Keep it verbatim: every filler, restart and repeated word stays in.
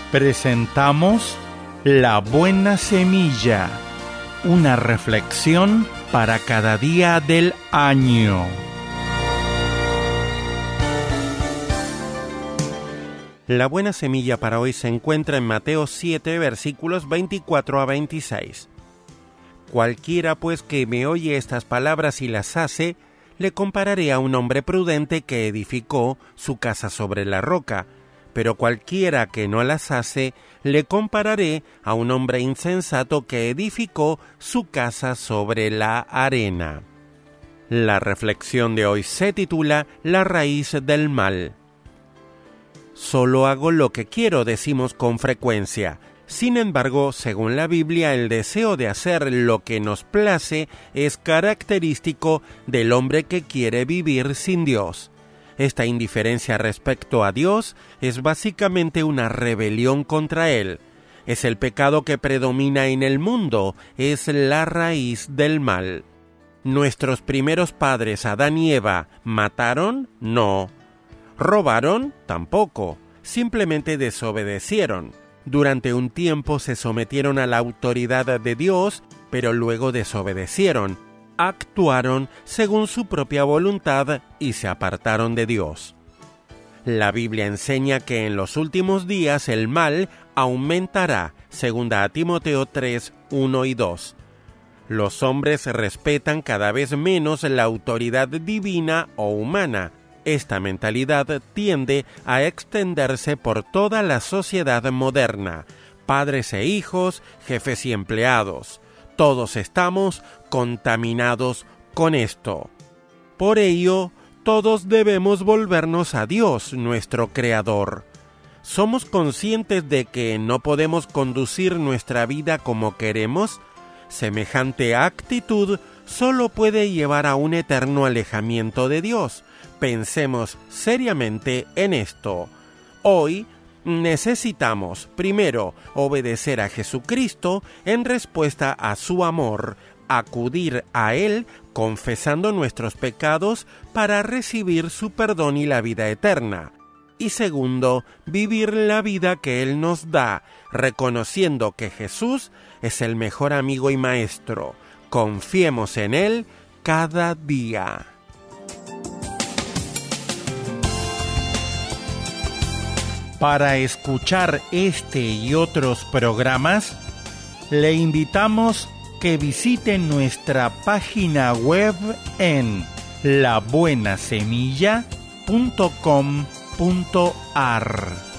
presentamos La Buena Semilla, una reflexión para cada día del año. La buena semilla para hoy se encuentra en Mateo siete, versículos veinticuatro a veintiséis. Cualquiera pues que me oye estas palabras y las hace, le compararé a un hombre prudente que edificó su casa sobre la roca, pero cualquiera que no las hace, le compararé a un hombre insensato que edificó su casa sobre la arena. La reflexión de hoy se titula La raíz del mal. Solo hago lo que quiero, decimos con frecuencia. Sin embargo, según la Biblia, el deseo de hacer lo que nos place es característico del hombre que quiere vivir sin Dios. Esta indiferencia respecto a Dios es básicamente una rebelión contra Él. Es el pecado que predomina en el mundo, es la raíz del mal. ¿Nuestros primeros padres, Adán y Eva, mataron? No. ¿Robaron? Tampoco. Simplemente desobedecieron. Durante un tiempo se sometieron a la autoridad de Dios, pero luego desobedecieron. Actuaron según su propia voluntad y se apartaron de Dios. La Biblia enseña que en los últimos días el mal aumentará, segunda a Timoteo tres, uno y dos. Los hombres respetan cada vez menos la autoridad divina o humana. Esta mentalidad tiende a extenderse por toda la sociedad moderna, padres e hijos, jefes y empleados. Todos estamos contaminados con esto. Por ello, todos debemos volvernos a Dios, nuestro Creador. ¿Somos conscientes de que no podemos conducir nuestra vida como queremos? Semejante actitud solo puede llevar a un eterno alejamiento de Dios. Pensemos seriamente en esto. Hoy necesitamos, primero, obedecer a Jesucristo en respuesta a su amor, acudir a Él confesando nuestros pecados para recibir su perdón y la vida eterna. Y segundo, vivir la vida que Él nos da, reconociendo que Jesús es el mejor amigo y maestro. Confiemos en Él cada día. Para escuchar este y otros programas, le invitamos que visite nuestra página web en la buena semilla punto com punto a r.